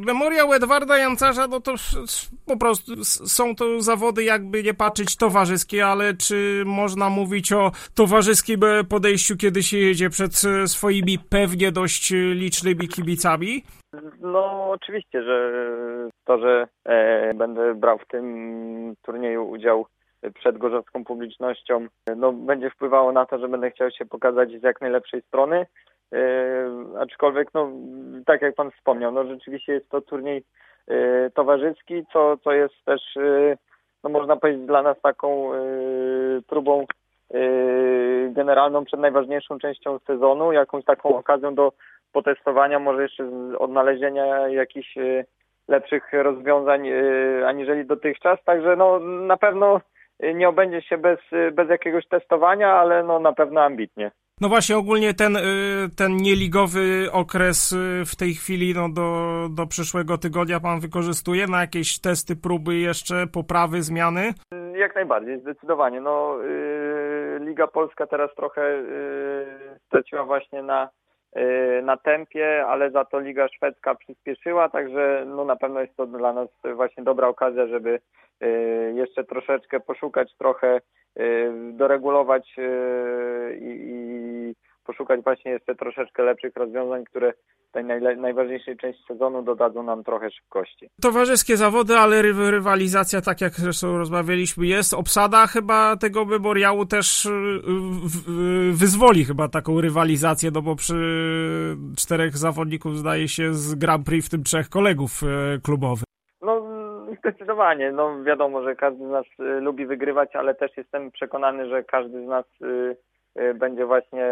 Memoriał Edwarda Jancarza, no to po prostu są to zawody, jakby nie patrzeć, towarzyskie, ale czy można mówić o towarzyskim podejściu, kiedy się jedzie przed swoimi pewnie dość licznymi kibicami? No oczywiście, że to, że będę brał w tym turnieju udział przed gorzowską publicznością, no będzie wpływało na to, że będę chciał się pokazać z jak najlepszej strony. Aczkolwiek, no tak jak pan wspomniał, no rzeczywiście jest to turniej towarzyski, co jest też, no można powiedzieć, dla nas taką próbą generalną przed najważniejszą częścią sezonu, jakąś taką okazją do potestowania, może jeszcze odnalezienia jakichś lepszych rozwiązań aniżeli dotychczas. Także no na pewno nie obędzie się bez jakiegoś testowania, ale no na pewno ambitnie. No właśnie, ogólnie ten nieligowy okres w tej chwili, no do przyszłego tygodnia pan wykorzystuje na jakieś testy, próby jeszcze, poprawy, zmiany? Jak najbardziej, zdecydowanie. No, Liga Polska teraz trochę straciła właśnie na tempie, ale za to Liga Szwedzka przyspieszyła, także no na pewno jest to dla nas właśnie dobra okazja, żeby jeszcze troszeczkę poszukać, trochę doregulować i poszukać właśnie jeszcze troszeczkę lepszych rozwiązań, które tej najważniejszej części sezonu dodadzą nam trochę szybkości. Towarzyskie zawody, ale rywalizacja, tak jak zresztą rozmawialiśmy, jest. Obsada chyba tego memoriału też wyzwoli chyba taką rywalizację, no bo przy 4 zawodników zdaje się z Grand Prix, w tym 3 kolegów klubowych. No zdecydowanie, no wiadomo, że każdy z nas lubi wygrywać, ale też jestem przekonany, że każdy z nas będzie właśnie,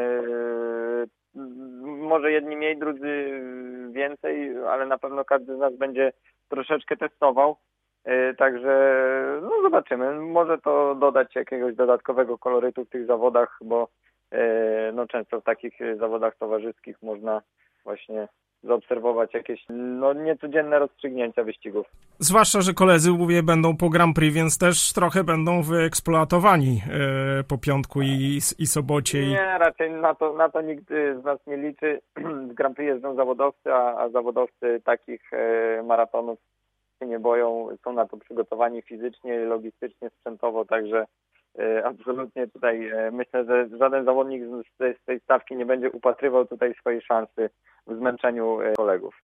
może jedni mniej, drudzy więcej, ale na pewno każdy z nas będzie troszeczkę testował. Także no zobaczymy. Może to dodać jakiegoś dodatkowego kolorytu w tych zawodach, bo no często w takich zawodach towarzyskich można właśnie zaobserwować jakieś no niecodzienne rozstrzygnięcia wyścigów. Zwłaszcza, że koledzy, mówię, będą po Grand Prix, więc też trochę będą wyeksploatowani po piątku i sobocie. Nie, raczej na to nikt z nas nie liczy. W Grand Prix jeżdżą zawodowcy, a zawodowcy takich maratonów się nie boją. Są na to przygotowani fizycznie, logistycznie, sprzętowo, także absolutnie tutaj myślę, że żaden zawodnik z tej stawki nie będzie upatrywał tutaj swojej szansy w zmęczeniu kolegów.